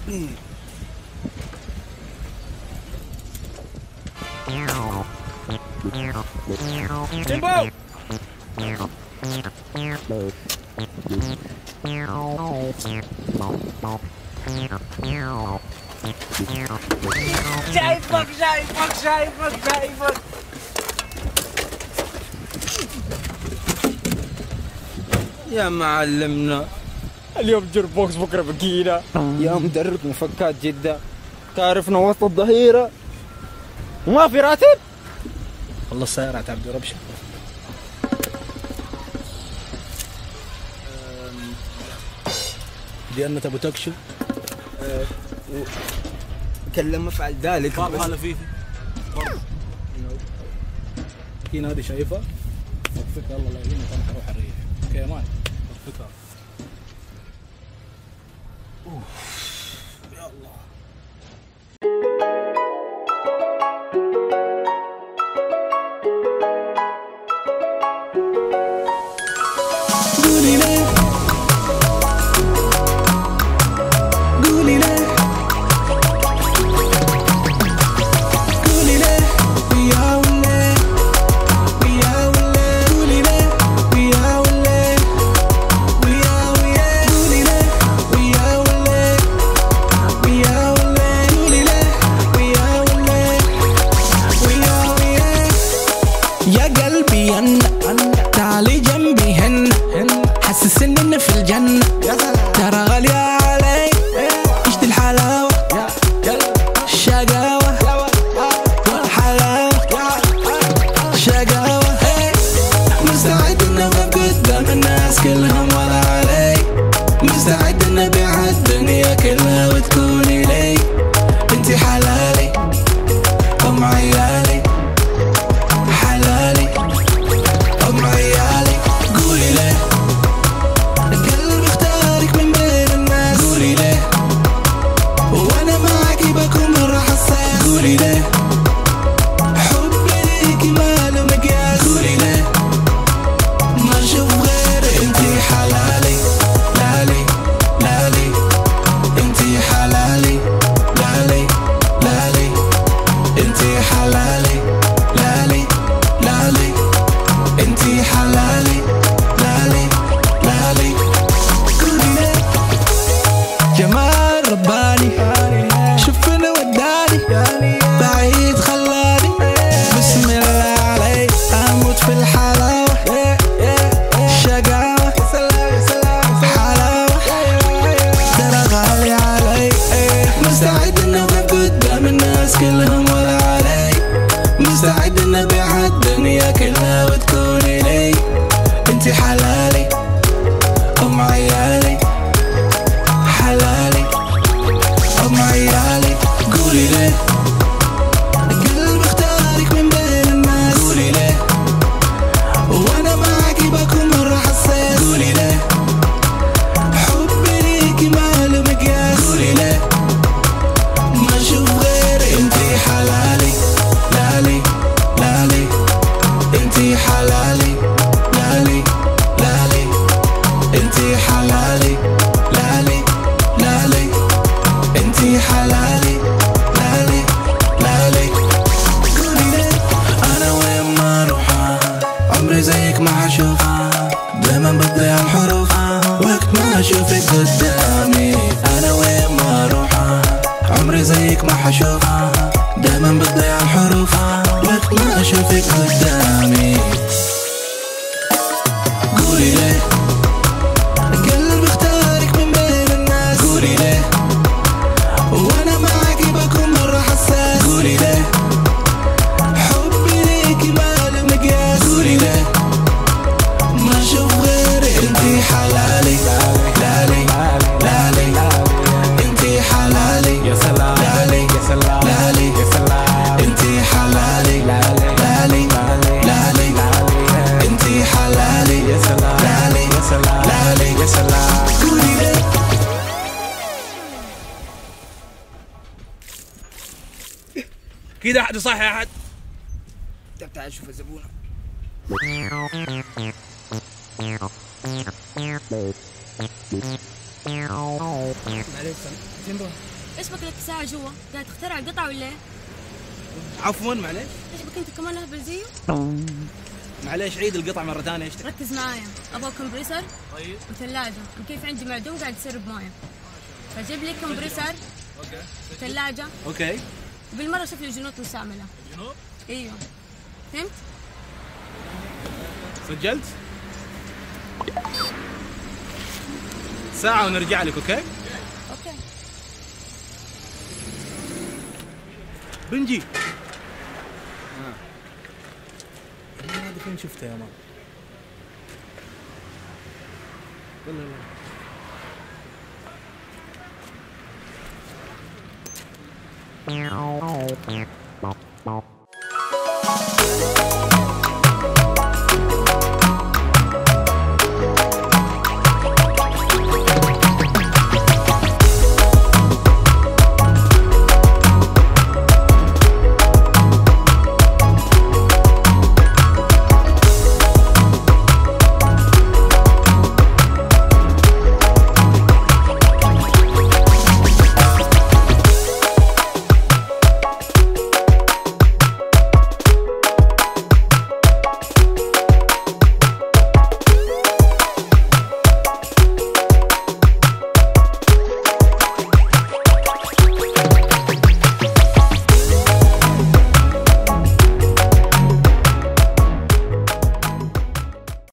جيمبو شايفك شايفك شايفك شايفك. يا معلمنا اليوم جيربوكس بكره بكينا. يا مدرب مفكات جدة، تعرفنا وسط الظهيرة وما في راتب. والله السيارات عبد ربشه. دي أنت أبو تكشو كلم مفعل ذلك. هلا فيه في نادي شايفه وقفك. الله لا يهينك انا حروح الريح. اوكي مان وقفك. يا الله. قولي ليه قولي ليه قولي ليه ويا وليه ويا وليه قولي ليه ويا وليه ويا ويا قولي ليه ويا وليه ويا وليه قولي ليه ويا وليه ويا ويا. يا قلبي أنا تعالي جنبي هنا حسسني إن في الجنة ترى غالية علي. عشت الحلاوة الشقاوة والحلاوة شقاوة. مستعد إن أوقف قدام الناس كلهم ولا علي. مستعد إن أبيع الدنيا كلها وتكوني لي. انتي حلالي أم عيالي حلالي أم عيالي. قولي ليه القلب اختارك من بين الناس. قولي ليه وانا معاكي بكون مرة حساس. قولي ليه حبي ليكي ما له مقياس. قولي ليه ما اشوف غير انتي حلالي لالي لالي. انتي حلالي لالي لالي. انتي حلالي لالي لالي. انتي حلالي لالي لالي. قولي ليه جمال رباني شوفني وداني بعيد خلاني. بسم الله علي اموت في الحلاوة شقاوة حلاوة ترى غالي علي. مستعد ان اوقف قدام الناس كلهم ولا علي. مستعد ان ابيع الدنيا كلها وتكوني لي. انتي حلالي ام عيالي حلالي ام عيالي. قولي ليه القلب اختارك من بين الناس. قولي ليه وانا معاكي بكون مرة حساس. قولي ليه حبي ليكي ما له مقياس. قولي ليه ما اشوف غير انتي حلالي لالي لالي. انتي حلالي لالي لالي. انتي حلالي لالي لالي. انتي حلالي لالي لالي. قولي ليه انا وين ما اروح عمري زيك ما حشوف. دايما بتضيع الحروف وقت ما اشوفك قدامي. انا وين ما اروح عمري زيك ما حشوف. دايما بتضيع الحروف وقت ما اشوفك قدامي. قولي ليه القلب اختارك من بين الناس. قولي ليه وانا معاكي بكون مرة حساس. قولي ليه حبي ليكي ما له مقياس. قولي ليه ما اشوف غير انتي حلالي لالي لالي. انتي حلالي يا سلام لالي يا سلام لالي. يا سلام. انتي حلالي لالي لالي. انتي حلالي يا سلام لالي يا سلام لالي. يا سلام. قولي ليه كده احد صح يا احد. طب تعال شوف الزبونة. معليش فين بروح؟ ايش بك لك ساعة جوا؟ قاعد تخترع قطع ولا ايه؟ عفوا معليش. ايش بك انت كمان اهبل زيه؟ معليش عيد القطع مرة ثانية ايش؟ ركز معايا، ابغى كمبريسر طيب وثلاجة، وكيف عندي معدوم قاعد يسرب مويه. فجيب لي كمبريسر وثلاجة اوكي. وبالمرة شوف لي جنوط مستعملة. جنوب؟ ايوه فهمت؟ سجلت؟ ساعة ونرجع لك اوكي؟ اوكي. بنجي. هذا فين شفته يا مان؟ لا لا لا.